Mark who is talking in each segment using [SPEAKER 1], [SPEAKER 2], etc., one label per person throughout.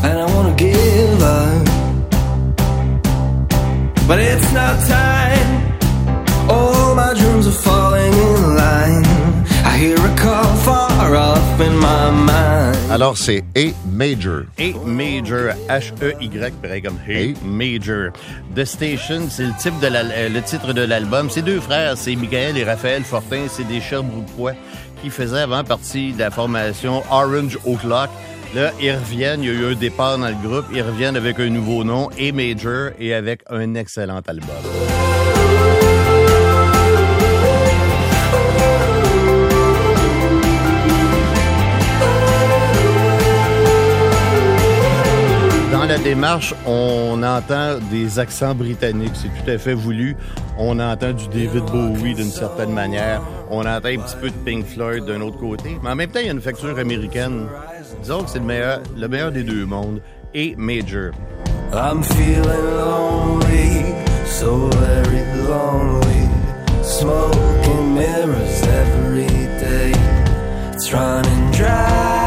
[SPEAKER 1] and I wanna give up, but it's not time. All my dreams are falling in line. I hear a call far off in my mind.
[SPEAKER 2] Alors, c'est A Major.
[SPEAKER 3] A Major, H-E-Y, pareil comme Hey Major. The Station, c'est le titre de l'album. C'est deux frères, c'est Michael et Raphaël Fortin. C'est des Sherbrookeois qui faisaient avant partie de la formation Orange O'Clock. Là, ils reviennent, il y a eu un départ dans le groupe. Ils reviennent avec un nouveau nom, A Major, et avec un excellent album. Dans la démarche, on entend des accents britanniques. C'est tout à fait voulu. On entend du David Bowie d'une certaine manière. On entend un petit peu de Pink Floyd d'un autre côté. Mais en même temps, il y a une facture américaine. Disons que c'est le meilleur des deux mondes. A Major.
[SPEAKER 1] I'm feeling lonely, so very lonely. Smoking mirrors every day. It's running dry.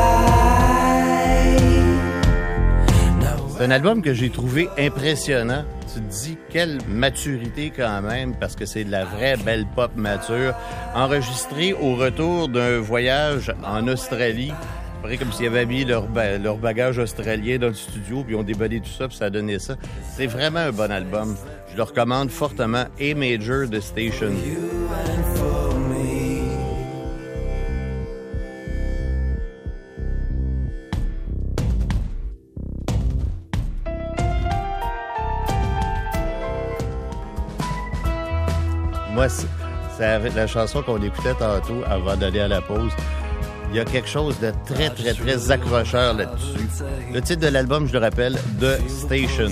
[SPEAKER 3] C'est un album que j'ai trouvé impressionnant. Tu te dis, quelle maturité quand même, parce que c'est de la vraie belle pop mature. Enregistré au retour d'un voyage en Australie. C'est pareil comme s'ils avaient mis leur bagage australien dans le studio, puis ils ont déballé tout ça, puis ça a donné ça. C'est vraiment un bon album. Je le recommande fortement. A Major The Station. Moi, c'est la chanson qu'on écoutait tantôt avant d'aller à la pause. Il y a quelque chose de très, très, très accrocheur là-dessus. Le titre de l'album, je le rappelle, The Station.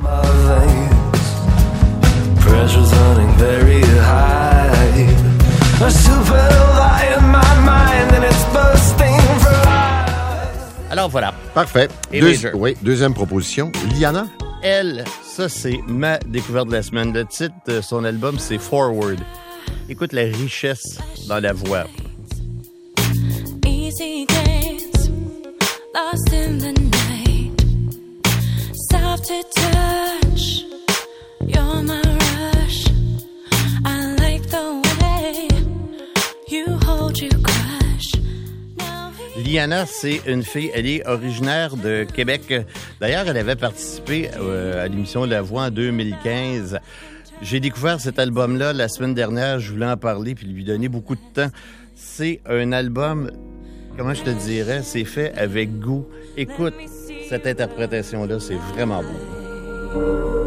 [SPEAKER 1] Pressure's running very high. A super lie in my mind and it's bursting for life.
[SPEAKER 3] Alors voilà.
[SPEAKER 2] Parfait. Oui, deuxième proposition. Liana?
[SPEAKER 3] Elle, ça c'est ma découverte de la semaine. Le titre de son album, c'est Forward. Écoute la richesse dans la voix.
[SPEAKER 4] Easy days, lost in the night. Soft to touch, you're my rush. I like the way you hold your crush.
[SPEAKER 3] Liana, c'est une fille, elle est originaire de Québec. D'ailleurs, elle avait participé à l'émission La Voix en 2015. J'ai découvert cet album-là la semaine dernière. Je voulais en parler puis lui donner beaucoup de temps. C'est un album, comment je te dirais, c'est fait avec goût. Écoute, cette interprétation-là, c'est vraiment beau.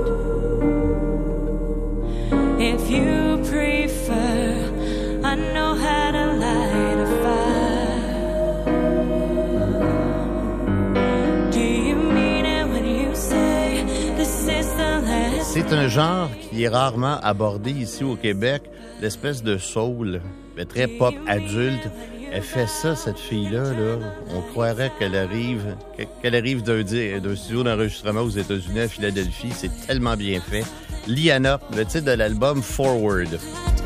[SPEAKER 4] If you prefer, I know how to light a fire. Do you mean it when you say this is the last?
[SPEAKER 3] C'est un genre qui est rarement abordé ici au Québec, l'espèce de soul, mais très pop adulte. Elle fait ça, cette fille-là, là. On croirait qu'elle arrive d'un studio d'enregistrement aux États-Unis, à Philadelphie. C'est tellement bien fait. Liana, le titre de l'album, Forward.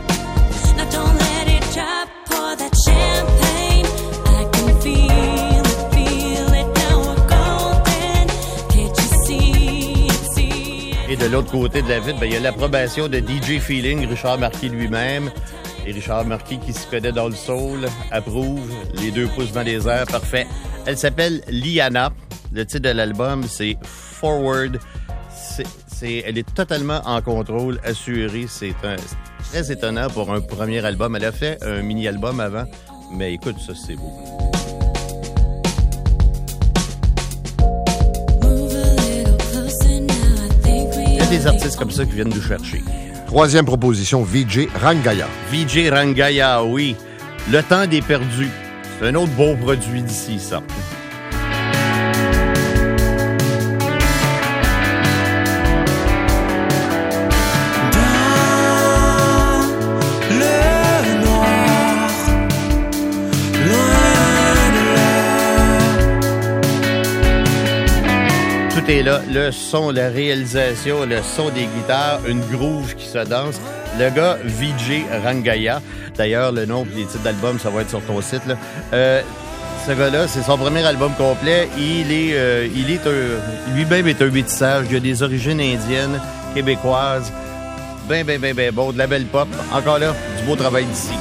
[SPEAKER 3] Et de l'autre côté de la vitre, il y a l'approbation de DJ Feeling, Richard Marquis lui-même. Et Richard Marquis, qui se connaît dans le soul, approuve. Les 2 pouces dans les airs, parfait. Elle s'appelle Liana. Le titre de l'album, c'est Forward. Elle est totalement en contrôle, assurée. C'est très étonnant pour un premier album. Elle a fait un mini-album avant, mais écoute, ça, c'est beau. Il y a des artistes comme ça qui viennent nous chercher.
[SPEAKER 2] Troisième proposition, Vijay Rangaya.
[SPEAKER 3] Vijay Rangaya, oui. Le temps des perdus. C'est un autre beau produit d'ici, ça. Tout est là, le son, la réalisation, le son des guitares, une groove qui se danse. Le gars, Vijay Rangaya, d'ailleurs, le nom et les titres d'album, ça va être sur ton site, là. Ce gars-là, c'est son premier album complet. Lui-même est un métissage. Il a des origines indiennes, québécoises. Ben bon. De la belle pop. Encore là, du beau travail d'ici.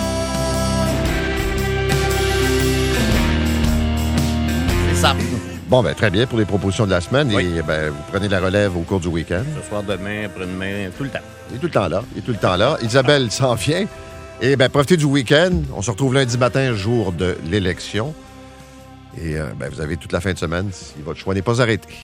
[SPEAKER 3] C'est ça.
[SPEAKER 2] Bon, ben très bien pour les propositions de la semaine.
[SPEAKER 3] Oui.
[SPEAKER 2] Et ben, vous prenez la relève au cours du week-end.
[SPEAKER 3] Ce soir, demain, après-demain, tout le temps.
[SPEAKER 2] Il est tout le temps là. Isabelle s'en vient. Et ben profitez du week-end. On se retrouve lundi matin, jour de l'élection. Et ben, vous avez toute la fin de semaine si votre choix n'est pas arrêté.